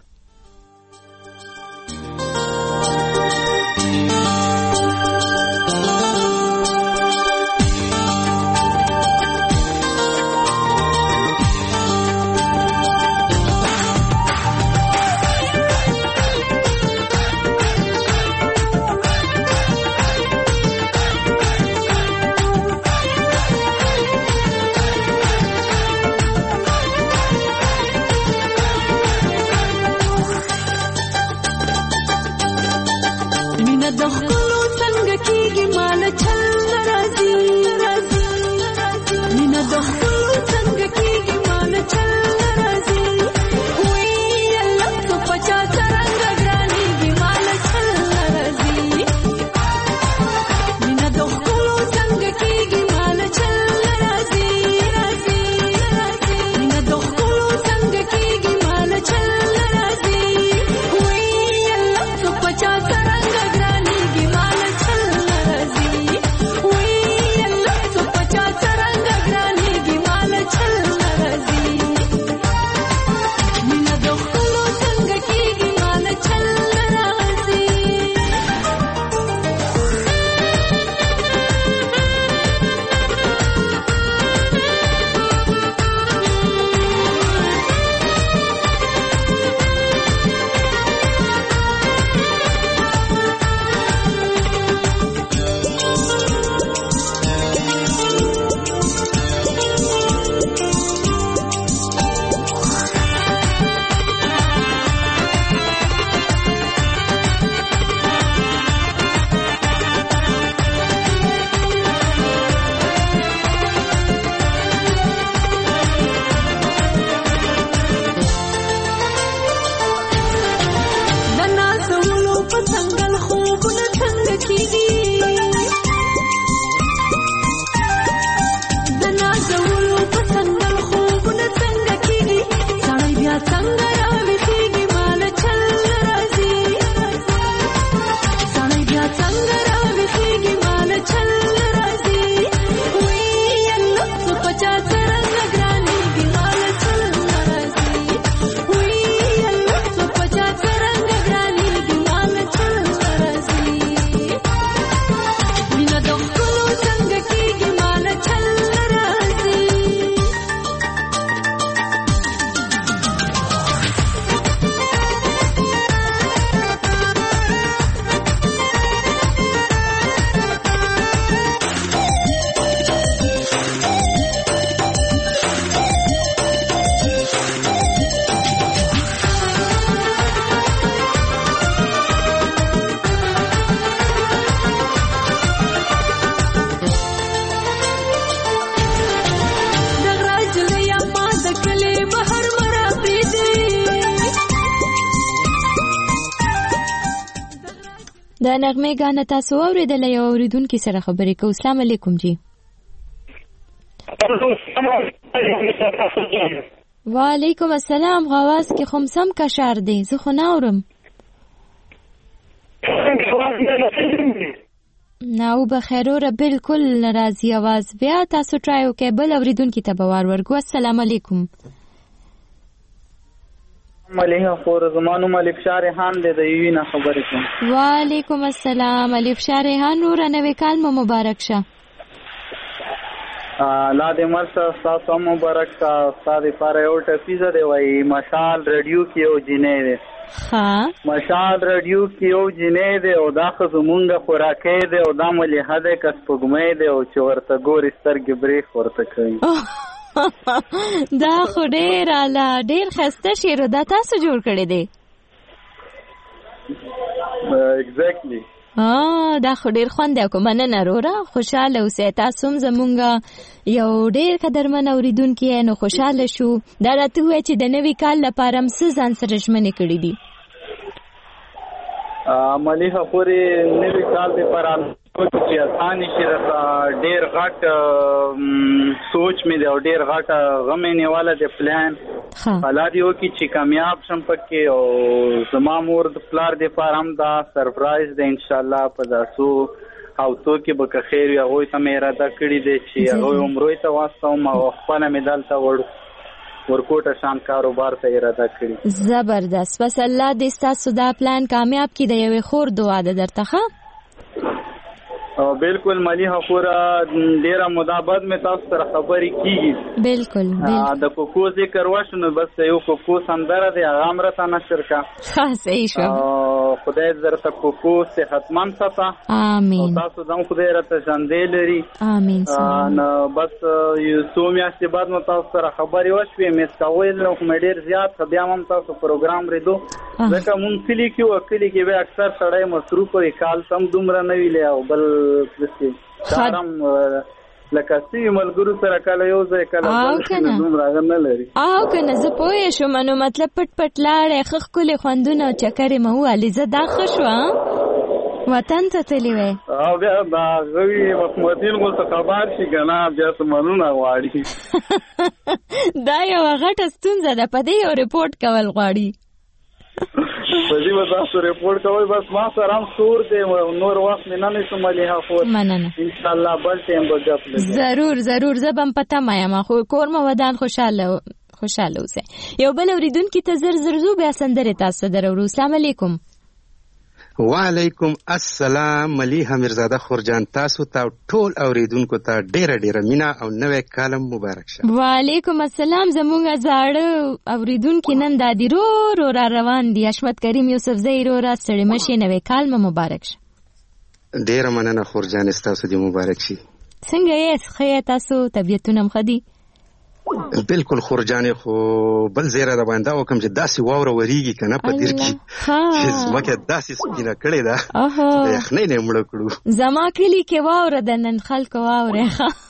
د نغمې ګانه تاسو اورېدله، یو اورېدونکي سره خبرې کوو. السلام علیکم جی. وعلیکم السلام. غواز کې خو سم کشار دی، زه خو نه اورم. نه او بخیروره بالکل ناراضي اواز. بیا تاسو ټرای وکړئ بل اورېدونکي ته به وار ورکړو. السلام علیکم. مليها خور زمانو ملک شارحان دې د یوینا خبرې کوم. وعلیکم السلام ملک شارحان، نور نوې کال مو مبارک شه. لا دې مرسه تاسو مبارک شه. استاد لپاره یو ټفیزه دی وای مشال رادیو کې یو جنې دی. ها مشال رادیو کې یو جنې دی او دا خو زمونږه خوراکې دی او دا مليها دې کس پګمې دی او چې ورته ګوري سترګې بریخ ورته کوي. دا خو ډېر اعلی، ډېر ښایسته شعر دا تاسو جوړ کړی دی. ایگزیکټلی. ها دا خو ډېر خوند دی. کو مننه وروره، خوشاله اوسئ. تاسو هم زمونږه یو ډېر قدرمن اورېدونکي یې، نو خوشاله شو. دا راته ووایه چې د نوي کال لپاره هم څه ځان سره ژمنې کړي دي؟ عملی خبرې نوي کال د پر چې اسانه شي راته ډېر غټ سوچ مې دی او ډېر غټ غم یې نیواله د پلان الله دې وکړي چې کامیاب شم پکې او زما مور د پلار د پاره هم دا سرپرایز دی انشاءالله په داسو او تو کې به که خیر وي هغوی ته مې اراده کړې دی چې هغوی عمروی ته واستوم او خپله مې دلته وړ ورکوټه شان کاروبار ته اراده کړې. زبردست. بس الله دې ستاسو دا پلان کامیاب کړي. د یوې خور دعا ده درته ښه؟ بالکل مالی خبره ډیره مدابد مې تاسو سره خبرې کیږي. بالکل د کوکو ذکر وشو نو بس یو کوکو سندره دی هغه هم راته نشر کا. ښه صحیح شو. خدای درته کوکو صحتمند ساته. امين. تاسو دم خدای راته ژوندې لري. امين. نو بس یو څو میاشتې بعد نو تاسو سره خبرې وشوې مې سکول نو مې ډیر زیات بیا هم تاسو پروګرام ریدو ځکه مونږ کلی کې وکلی کې به اکثر سړی مصروف وي کال سم دومره نه ویلې او بل پرستی کارم لکه سی ملګرو سره کله یو ځای کله بل دومره نه لري. او کنه زه پوه شوم نو مطلب پټ پټ لاړې خخ کولې خوندونه چکرې مو علي زه دا خشوا وطن ته تللی وې او بیا دا غوي محمدین غو څه خبر شي کنه بیا څه منونه غواړي دا یو غټه ستونزه ده په دې یو ریپورت کول غواړي په دې وځه سره ریپورت کوي بس ما سره هم سور دی نور وخت نه نه سمالي ها خو مننه ان شاء الله بل ټیم به ګپ لګي ضرور ضرور زبم پته ما یم خو کور مو ودان خوشاله خوشاله اوسه یو بل اوریدونکو ته زر زر زو بیا سندره تاسو درو السلام علیکم. وعلیکم السلام. ملیحه میرزاده خورجان تاسو ته ټول اوریدونکو ته ډیره ډیره مینا او نوې کالم مبارک شه. وعلیکم السلام. زموږ زاړه اوریدونکو نن د دیرو رو را روان دي. حشمت کریم یوسف زیرو را ستړي مشي نوې کال مبارک شه. ډیره مننه خورجان تاسو دې مبارک شي. څنګه یې ښه تاسو طبيعتونه مخدي؟ بالکل خورجانې خو بل زیره د باندې وکم چې داسې واوره وریږي کنه په دیر کې چې زمکه داسې سپینه کړې ده د یخنۍ نه مړ کړو. زما کلی کې واوره د نن خلکو واوره.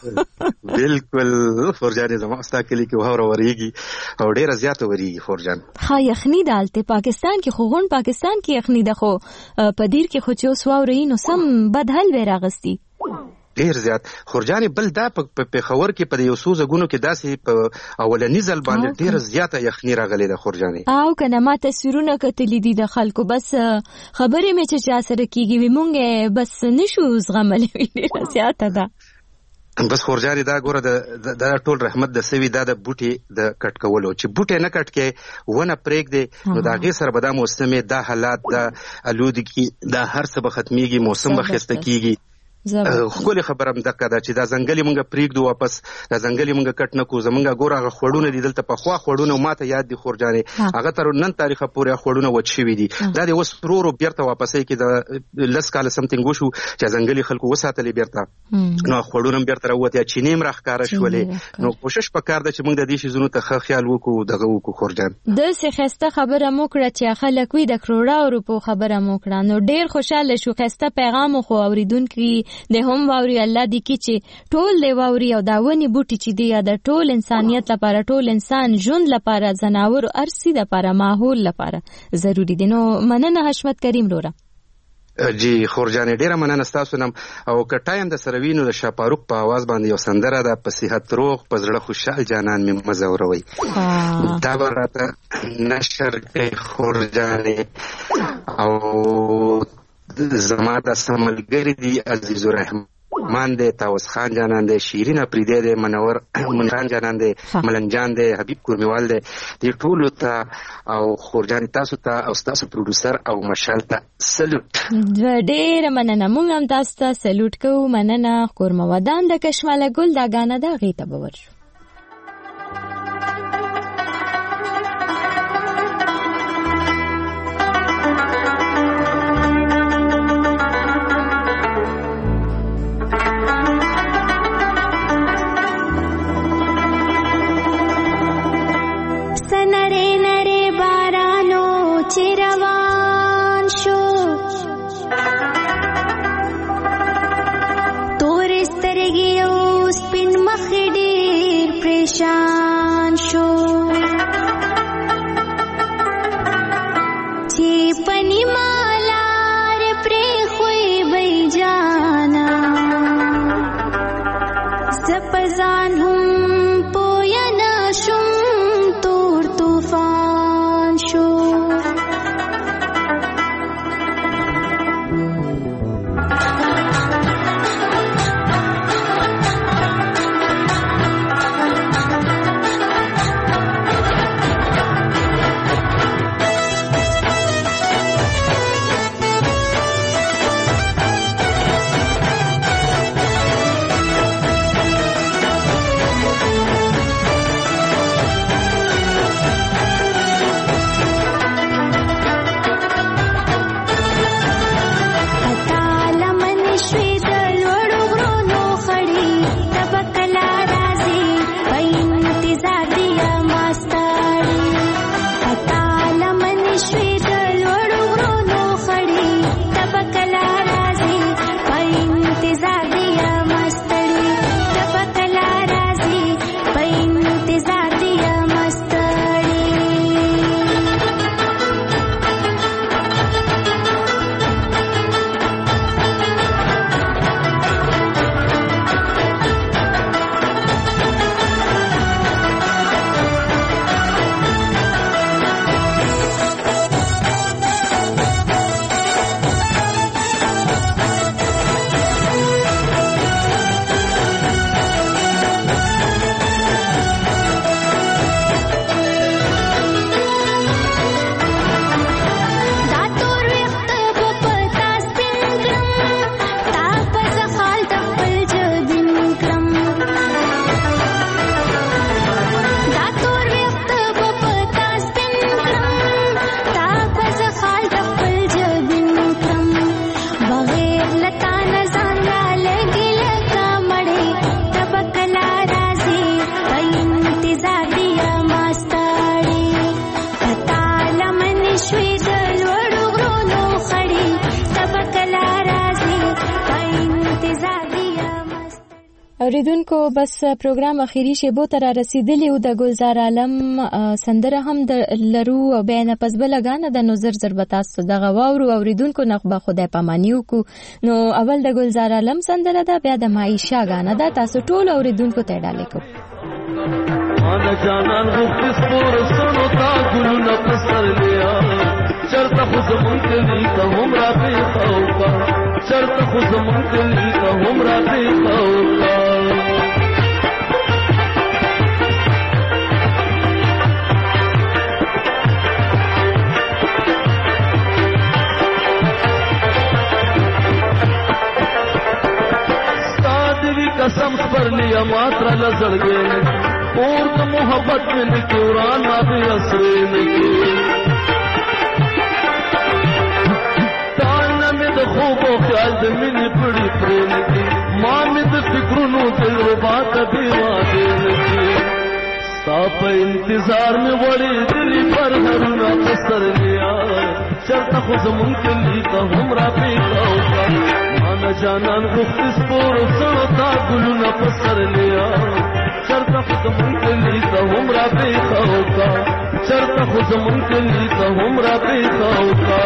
بالکل خورجانې زما ستا کلی کې واوره وریږي او ډیره زیاته وریږي خورجان. ها یخنۍ دالته پاکستان کې خو غون پاکستان کې یخنۍ ده خو په دیر کې خو چې اوس واوره نو سم بدحل به راغستی ډیر زیات خورجانې. بل دا په پېښور کې په یو څو ځګونو کې داسې په اولنی ځل باندې ډیر زیاته یخنۍ راغلې ده خورجانې. او کنه ما تصویرونه کتلې دي د خلکو بس خبرې مې چې چا سره کیږي وي مونږ بس نشو زغملې ډیره زیاته ده. بس خورجانې دا ګوره دا ټول رحمت د سوي دا د بوټي د کټ کولو چې بوټي نه کټ کې ونه پرېږدي نو د هغې سره به دا موسم دا حالات دا الودګي دا هر څه به ختمیږي موسم به ښایسته کیږي. خپل خبرم دغه دا چې دا ځنګلي مونږ پریږدو واپس دا ځنګلي مونږ کټ نه کو زمونږ ګوره هغه خوړونه دي دلته په خوا خوړونه ماته یاد دي خورجانې هغه تر نن تاریخه پورې خوړونه وچ شوي دي دا د اوس ورو بیرته واپسې کې د لس کاله سمثینګ وشو چې ځنګلي خلکو وساتلې بیرته نو خوړونه بیرته راوته چینې هم راښکاره شولې نو کوشش وکړ چې مونږ د دې شیزونو ته ښه خیال وکړو دغه وکړو خورجان. د څه خسته خبره مو کړه چې خلک وي د کروڑا روپو خبره مو کړه نو ډیر خوشاله شو. خسته پیغام خو اوریدونکو د هم واوري الله دې کې چې ټول دی واوري او دا ونی بوټي چې دی د ټول انسانيت لپاره ټول انسان ژوند لپاره زناور ارسي لپاره ماحول لپاره ضروری دي. نو مننه حشمت کریم رورا. جی خورجانې ډیره مننه ستاسو نم او که ټایم د سروینو د شاپاروک په आवाज باندې یو سندره ده په صحت روغ په زړه خوشحال جانان مې مزوروي دا راته نشر کوي خورجانې او زما د سملګری دی عزیز الرحمن دی تاوس خان جانان دی شیرین افریدی دی منور منخان جانان دی ملن جان دی حبیب کورمیوال دی دی ټولو ته او خورجان تاسو ته او تاسو پروډوسر او مشال ته سلوټ. ډېر مننه. موږ هم تاسو ته سلوټ کوو. مننه. کورمودان د کشماله ګل دا غانه دا غیته باور شو. روان شو تور سترګې او سپین مخ دې ځان هم پوه نه شوم تور طوفان شو اوریدونکو بس پروګرام اخیری شیبو ته را رسیدلی او د ګلزار عالم سندره هم د لرو او بیا پس بله ګانه د نو زر زر به تاسو دغه واورو. اوریدونکو نه خو به خدای پاماني وکړو. نو اول د ګلزار عالم سندره ده، بیا د معیشه ګانه ده. تاسو ټول اوریدونکو ته ډالۍ کوو. مانا جانان غفت سپور سنو تا گلونا پسر لیا چرتا خوز منکلی تا هم را بی خوکا چرتا خوز منکلی تا هم را بی خوکا سادوی قسم پر لیا ماترا لزر گئے اور تو محبت میں نکوران آبی اسوی نکی تانا میں دا خوب و خیال دا منی پڑی پری نکی ماں میں دا فکرونو دل و بات ابھی وادی نکی ساپ انتظار میں وڑی دلی پر ہرونا پسر لیا چرتا خوز منکلی تا ہمرا پیتا ہوگا مانا جانان گفت سپور سڑتا گلونا پسر لیا چرتا خود منکلی تا ہمرا پیتا ہوگا چرتا خود منکلی تا ہمرا پیتا ہوگا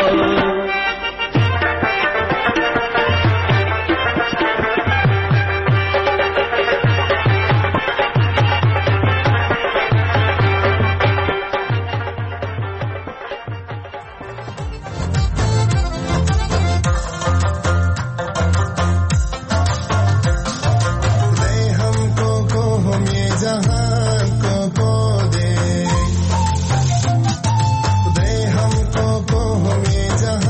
हमको को हमें जहाँ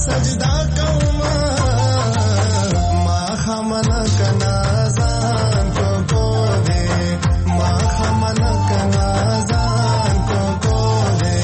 سجدا کوما ما خمن کنا ځان کو کو دے ما خمن کنا ځان کو کو دے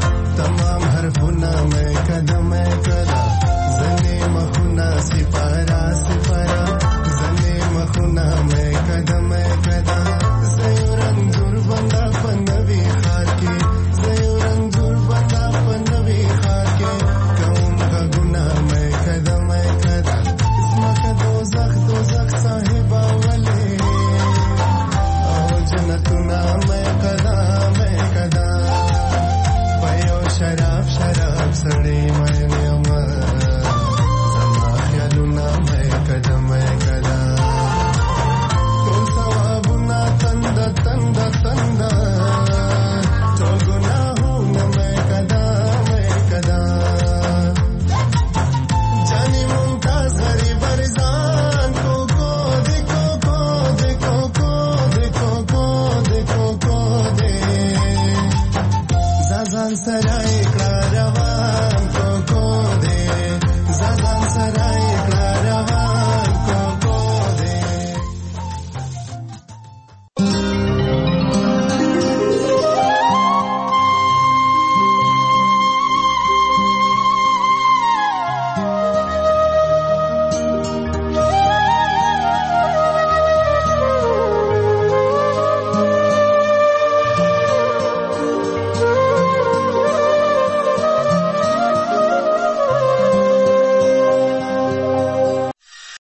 para